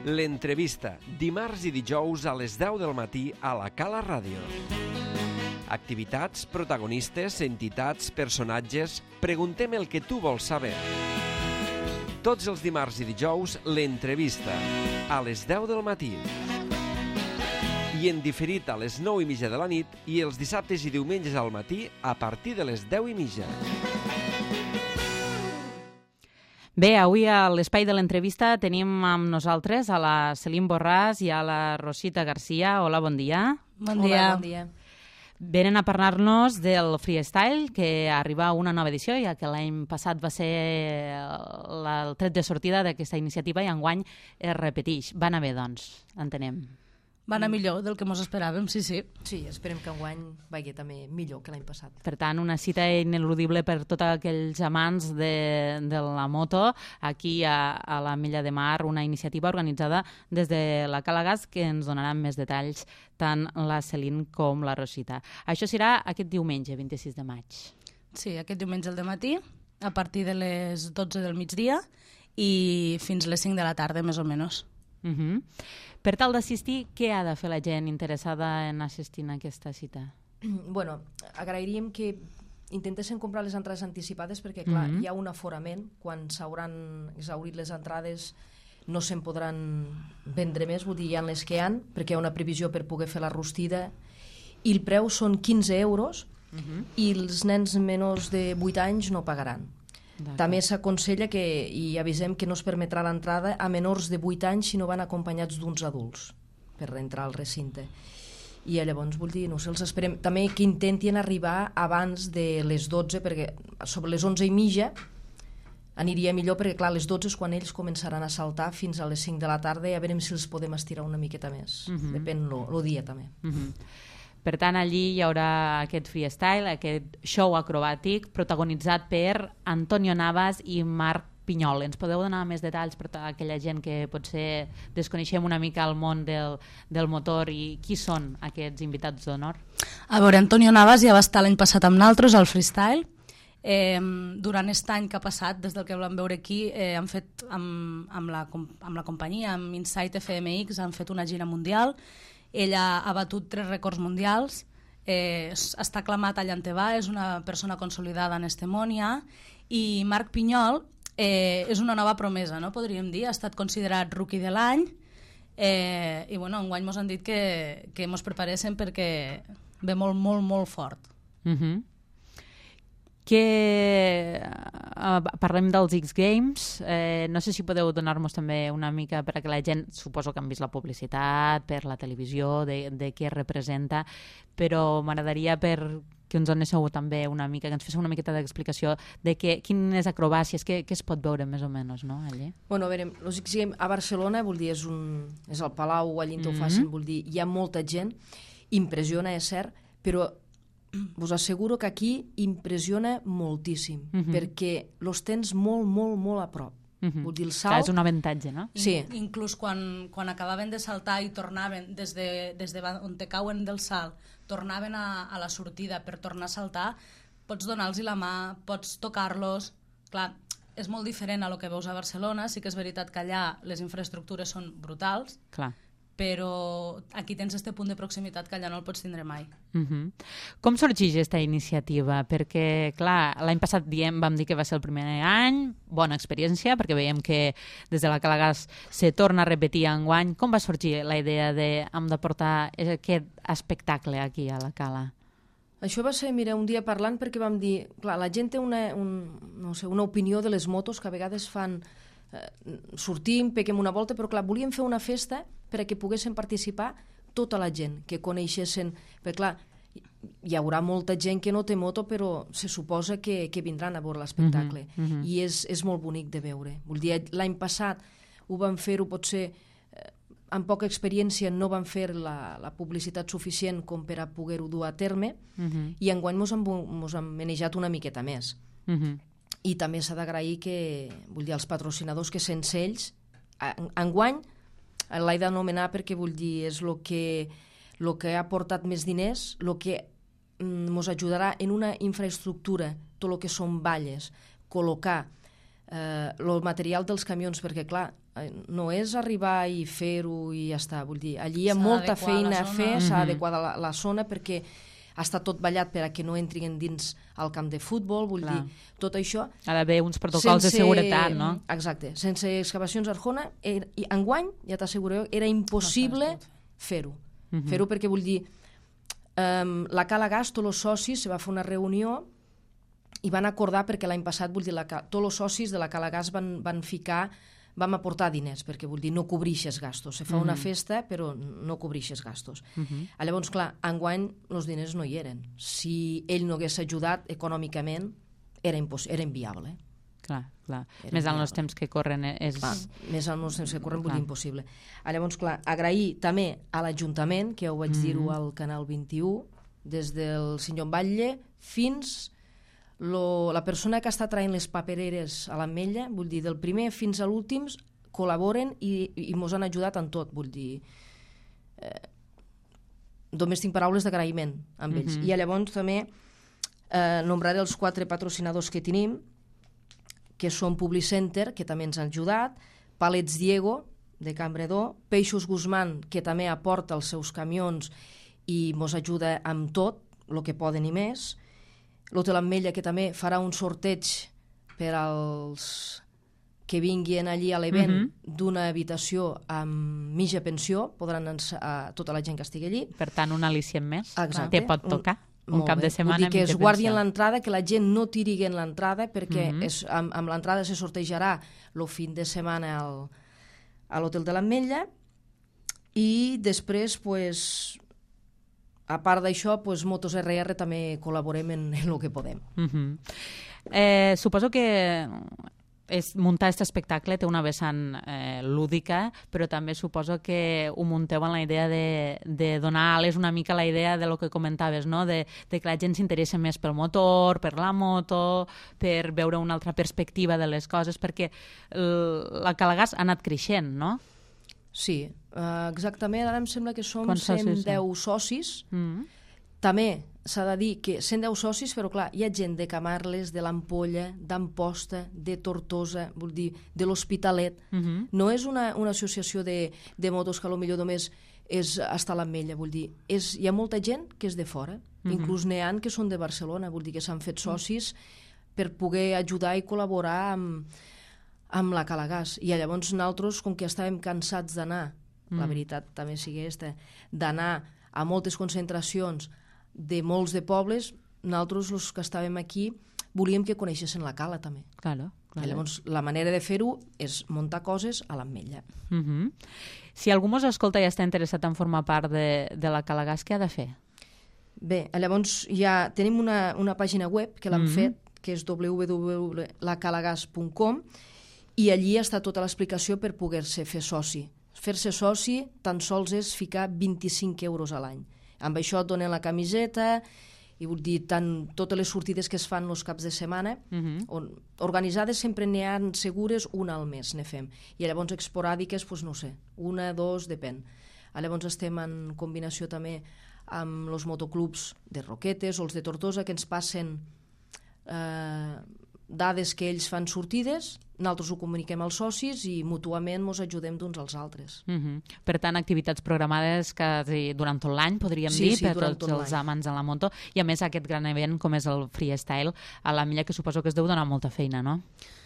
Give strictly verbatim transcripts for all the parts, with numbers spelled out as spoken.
L'entrevista, dimarts i dijous a les deu del matí a la Cala Ràdio. Activitats, protagonistes, entitats, personatges... Preguntem el que tu vols saber. Tots els dimarts i dijous, l'entrevista, a les deu del matí. I en diferit a les nou i mitja de la nit i els dissabtes i diumenges al matí a partir de les deu i mitja. Bé, avui a l'espai de l'entrevista tenim amb nosaltres a la Celine Borràs i a la Rosita Garcia. Hola, bon dia. Bon dia. Hola, bon dia. Venen a parlar-nos del freestyle, que arriba a una nova edició, ja que l'any passat va ser la, el tret de sortida d'aquesta iniciativa i enguany es repeteix. Va anar bé, doncs, entenem. Va anar millor del que mos esperàvem, sí, sí. Sí, esperem que enguany vagi també millor que l'any passat. Per tant, una cita ineludible per tots aquells amants de, de la moto aquí a, a la Milla de Mar, una iniciativa organitzada des de la Cala Gas que ens donaran més detalls tant la Celine com la Rosita. Això serà aquest diumenge, vint-i-sis de maig. Sí, aquest diumenge al dematí, a partir de les dotze del migdia i fins les cinc de la tarda, més o menys. Uh -huh. Per tal d'assistir, què ha de fer la gent interessada en assistir a aquesta cita? Bueno, agrairíem que intentessin comprar les entrades anticipades perquè, clar, uh-huh. hi ha un aforament. Quan s'hauran exhaurit les entrades no se'n podran vendre més, vull dir, hi ha les que hi ha, perquè hi ha una previsió per poder fer la rostida, i el preu són quinze euros uh-huh. i els nens menors de vuit anys no pagaran. També s'aconsella que, i avisem que no es permetrà l'entrada a menors de vuit anys si no van acompanyats d'uns adults per entrar al recinte. I llavors, vull dir, no sé, els esperem també que intentin arribar abans de les dotze, perquè sobre les onze i mitja aniria millor, perquè clar, a les dotze és quan ells començaran a saltar fins a les cinc de la tarda i a veure si els podem estirar una miqueta més. Uh-huh. Depèn el dia també. Uh-huh. Per tant, allí hi haurà aquest freestyle, aquest show acrobàtic protagonitzat per Antonio Navas i Marc Pinyol. Ens podeu donar més detalls per tota aquella gent que potser desconeixem una mica el món del, del motor i qui són aquests invitats d'honor? A veure, Antonio Navas ja va estar l'any passat amb nosaltres al freestyle. Eh, durant aquest any que ha passat, des del que vam veure aquí, eh, han fet amb, amb, la, amb la companyia, amb Insight F M X, han fet una gira mundial. Ella ha batut tres rècords mundials, eh, està aclamat allà on va, és una persona consolidada en este món ja, i Marc Pinyol eh, és una nova promesa, no? Podríem dir, ha estat considerat rookie de l'any, eh, i bueno, enguany mos han dit que, que mos preparéssim perquè ve molt, molt, molt fort. Uh-huh. Que uh, parlem dels X Games, eh, no sé si podeu donar-nos també una mica perquè la gent, suposo que han vist la publicitat per la televisió, de, de què representa, però m'agradaria per que ens donéssiu també una mica, que ens féssiu una miqueta d'explicació de que, quines acrobàcies, què, què es pot veure més o menys, no, allà? Bueno, a veure, els X Games a Barcelona, vull dir, és, un, és el Palau, allà on mm-hmm. ho facin, vull dir, hi ha molta gent, impressiona, és cert, però vos asseguro que aquí impressiona moltíssim, uh-huh. perquè los tens molt, molt, molt a prop. Uh-huh. Vull dir, el salt... Clar, és un avantatge, no? Sí. In, inclús quan, quan acabaven de saltar i tornaven des de, des de on te cauen del salt, tornaven a, a la sortida per tornar a saltar, pots donar-los la mà, pots tocar-los... Clar, és molt diferent a lo que veus a Barcelona, sí que és veritat que allà les infraestructures són brutals, clar, però aquí tens este punt de proximitat que allà no el pots tindre mai. Uh-huh. Com sorgeix aquesta iniciativa? Perquè, clar, l'any passat diem, vam dir que va ser el primer any, bona experiència, perquè veiem que des de la Cala Gas se torna a repetir enguany. Com va sorgir la idea de hem de portar aquest espectacle aquí a la Cala? Això va ser, mira, un dia parlant perquè vam dir, clar, la gent té una, un, no sé, una opinió de les motos que a vegades fan... sortim, peguem una volta, però clar, volíem fer una festa perquè poguessin participar tota la gent, que coneixessin, perquè clar, hi haurà molta gent que no té moto, però se suposa que, que vindran a veure l'espectacle, uh-huh, uh-huh. i és, és molt bonic de veure. Vull dir, l'any passat ho vam fer-ho, potser eh, amb poca experiència no vam fer la, la publicitat suficient com per a poder-ho dur a terme, uh-huh. i enguany mos hem, mos hem manejat una miqueta més. Uh-huh. I també s'ha d'agrair que, vull dir, els patrocinadors que sense ells, enguany l'he d'anomenar perquè vull dir, és el que, lo que ha portat més diners, el que ens ajudarà en una infraestructura, tot el que són valles, col·locar eh, el material dels camions, perquè clar, eh, no és arribar i fer-ho i ja està, vull dir, allí hi ha molta feina a fer, s'ha d'adequar la, la zona perquè està tot ballat per a que no entrin dins al camp de futbol, vull Clar. dir, tot això... Ha d'haver uns protocols sense, de seguretat, no? Exacte. Sense excavacions Arjona, er, i enguany, ja t'asseguro, era impossible no fer-ho. Uh -huh. Fer-ho perquè, vull dir, um, la Cala Gas, tots els socis, se va fer una reunió i van acordar, perquè l'any passat, vull dir, la, tots els socis de la Cala Gas van, van ficar, vam aportar diners, perquè, vull dir, no cobrixes gastos. Se fa uh -huh. una festa, però no cobrixes gastos. Uh -huh. Llavors, clar, enguany els diners no hi eren. Si ell no hagués ajudat econòmicament, era, era inviable. Clar, clar. Era més en inviable. els temps que corren és... Clar, més en els temps que corren, vull dir, impossible. Llavors, clar, agrair també a l'Ajuntament, que ja ho vaig uh -huh. dir-ho al Canal vint-i-u, des del senyor Batlle fins... Lo, la persona que està traient les papereres a l'Ametlla, vull dir, del primer fins a l'últim, col·laboren i, i mos han ajudat en tot, vull dir... Eh, només tinc paraules d'agraïment amb ells. Uh-huh. I llavors també eh, nombraré els quatre patrocinadors que tenim, que són Publicenter, que també ens han ajudat, Palets Diego, de Cambredó, Peixos Guzmán, que també aporta els seus camions i mos ajuda amb tot, el que poden i més, l'Hotel Ametlla, que també farà un sorteig per als que vinguin allí a l'event uh -huh. d'una habitació amb mitja pensió, podran a tota la gent que estigui allí. Per tant, un al·licient més. Exacte. Te pot tocar un, un cap bé. de setmana. Vull dir que es guardi en pensió. l'entrada, que la gent no tiri en l'entrada, perquè uh -huh. és, amb, amb l'entrada se sortejarà el fin de setmana al, a l'Hotel de l'Ametlla i després, pues, a part d'això, pues, Motos R R també col·laborem en, en el que podem. Uh -huh. eh, suposo que és, muntar aquest espectacle té una vessant eh, lúdica, però també suposo que ho munteu en la idea de, de donar ales una mica la idea de lo que comentaves, no? de, de que la gent s'interessa més pel motor, per la moto, per veure una altra perspectiva de les coses, perquè el, la Cala Gas ha anat creixent, no? Sí, uh, exactament, ara em sembla que som Quants socis cent deu socis. Mm. També s'ha de dir que cent deu socis, però clar, hi ha gent de Camarles, de l'Ampolla, d'Amposta, de Tortosa, vull dir, de l'Hospitalet. Mm -hmm. No és una, una associació de, de motos que potser només és estar a l'Ametlla, vull dir, és, hi ha molta gent que és de fora, mm -hmm. inclús n'hi ha que són de Barcelona, vull dir que s'han fet socis mm. per poder ajudar i col·laborar amb amb la Cala Gas. I llavors nosaltres, com que estàvem cansats d'anar, mm. la veritat també sigui aquesta, d'anar a moltes concentracions de molts de pobles, nosaltres, els que estàvem aquí, volíem que coneixessin la cala també. Claro, claro. I llavors la manera de fer-ho és muntar coses a l'Ametlla. Uh -huh. Si algú mos escolta i està interessat en formar part de, de la Cala Gas, què ha de fer? Bé, llavors ja tenim una, una pàgina web que l'hem uh -huh. fet, que és w w w punt la calagas punt com, i allí està tota l'explicació per poder-se fer soci. Fer-se soci tan sols és ficar vint-i-cinc euros a l'any. Amb això et donen la camiseta i vull dir, tant, totes les sortides que es fan els caps de setmana, uh -huh. on, organitzades sempre n'hi ha segures una al mes, ne fem. I llavors esporàdiques, doncs no sé, una, dos, depèn. Llavors estem en combinació també amb els motoclubs de Roquetes o els de Tortosa, que ens passen eh, dades que ells fan sortides, nosaltres ho comuniquem als socis i mútuament ens ajudem d'uns als altres. Uh -huh. Per tant, activitats programades quasi durant tot l'any, podríem sí, dir, sí, per tots tots els amants de la moto, i a més aquest gran event com és el Freestyle a l'Ametlla, que suposo que es deu donar molta feina, no?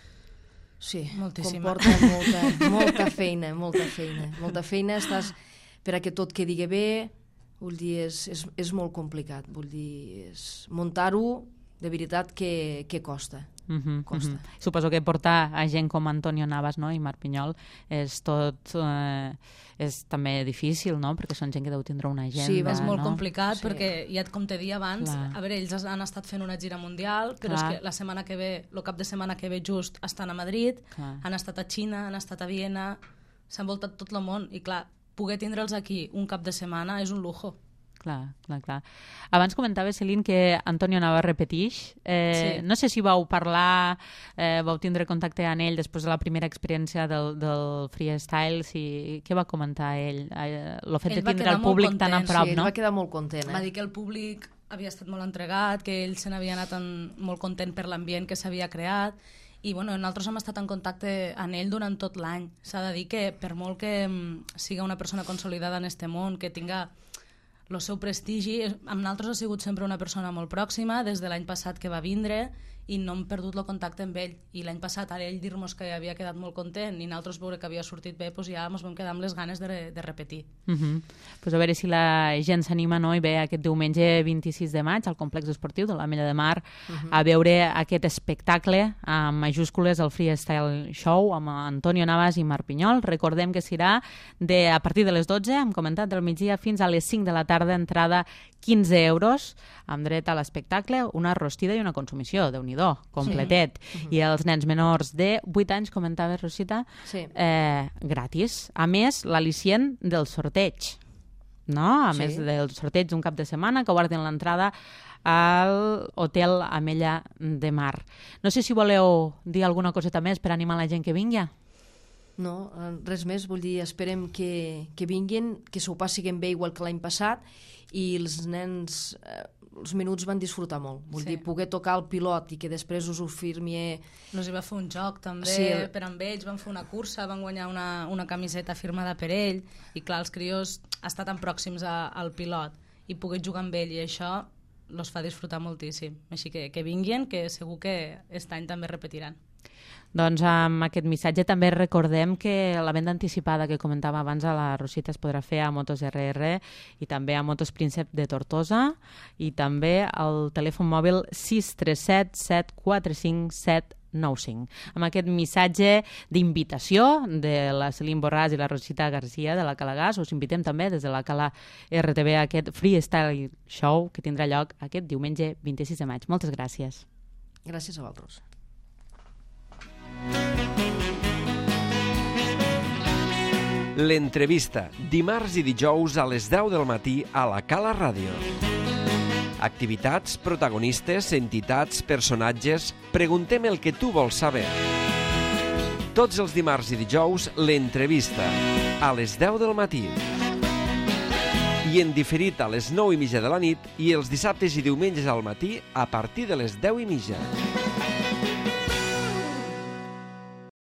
Sí, moltíssima. Comporta molta, molta feina, molta feina. Molta feina, estàs per a que tot quedi bé, vull dir, és, és, és molt complicat, vull dir, és muntar-ho de veritat que, que costa. Uh -huh, costa. Uh -huh. Suposo que portar a gent com Antonio Navas, no, i Marc Pinyol és tot eh, és també difícil, no? Perquè són gent que deu tindre una agenda. Sí, és molt no? complicat sí. perquè, ja com t'he dit abans, Clar. a veure, ells han estat fent una gira mundial, però Clar. és que la setmana que ve, el cap de setmana que ve just estan a Madrid, Clar. han estat a Xina, han estat a Viena, s'han voltat tot el món i clar, poder tindre'ls aquí un cap de setmana és un lujo. Clar, clar, clar. Abans comentaves, Celine, que Antonio Navas repeteix. Eh, sí. No sé si vau parlar, eh, vau tindre contacte amb ell després de la primera experiència del, del freestyle. Si... Què va comentar ell? Eh, el fet ell de tindre el públic tan a prop, sí, no? ell va quedar molt content. Eh? Va dir que el públic havia estat molt entregat, que ell se n'havia anat en, molt content per l'ambient que s'havia creat i bueno, nosaltres hem estat en contacte amb ell durant tot l'any. S'ha de dir que per molt que siga una persona consolidada en este món, que tinga el seu prestigi, amb nosaltres ha sigut sempre una persona molt pròxima, des de l'any passat que va vindre, i no hem perdut el contacte amb ell. I l'any passat, ara ell dir-nos que havia quedat molt content i nosaltres veure que havia sortit bé, doncs ja ens vam quedar amb les ganes de, de repetir. Uh -huh. Pues a veure si la gent s'anima, no?, i ve aquest diumenge vint-i-sis de maig al complex esportiu de l'Ametlla de Mar uh -huh. a veure aquest espectacle amb majúscules, el Freestyle Show amb Antonio Navas i Marc Pinyol. Recordem que serà de, a partir de les dotze, hem comentat, del migdia fins a les cinc de la tarda, entrada quinze euros, amb dret a l'espectacle, una rostida i una consumició, déu-n'hi-do, completet. Sí. Uh-huh. I els nens menors de vuit anys, comentava Rosita, sí. eh, gratis. A més, l'al·licient del sorteig, no? A sí. més del sorteig d'un cap de setmana, que guarden l'entrada al Hotel Ametlla de Mar. No sé si voleu dir alguna coseta més per animar la gent que vingui. No, res més, vull dir, esperem que, que vinguin, que s'ho passin bé igual que l'any passat, i els nens, eh, els minuts van disfrutar molt. Vull sí. dir, poder tocar el pilot i que després us ho firmi... Nos hi va fer un joc també sí, el... per amb ells, van fer una cursa, van guanyar una, una camiseta firmada per ell, i clar, els crios estan tan pròxims a, al pilot i poder jugar amb ell, i això els fa disfrutar moltíssim. Així que que vinguin, que segur que aquest any també repetiran. Doncs amb aquest missatge també recordem que la venda anticipada que comentava abans a la Rosita es podrà fer a Motos R R i també a Motos Príncep de Tortosa, i també al telèfon mòbil sis tres set set quatre cinc set nou cinc. Amb aquest missatge d'invitació de la Celine Borràs i la Rosita Garcia de la Cala Gas, us invitem també des de la Cala R T V a aquest Freestyle Show que tindrà lloc aquest diumenge vint-i-sis de maig. Moltes gràcies. Gràcies a vosaltres. L'entrevista, dimarts i dijous a les deu del matí a la Cala Ràdio. Activitats, protagonistes, entitats, personatges... Preguntem el que tu vols saber. Tots els dimarts i dijous, l'entrevista, a les deu del matí. I en diferit a les nou i mitja de la nit, i els dissabtes i diumenges al matí a partir de les deu i mitja.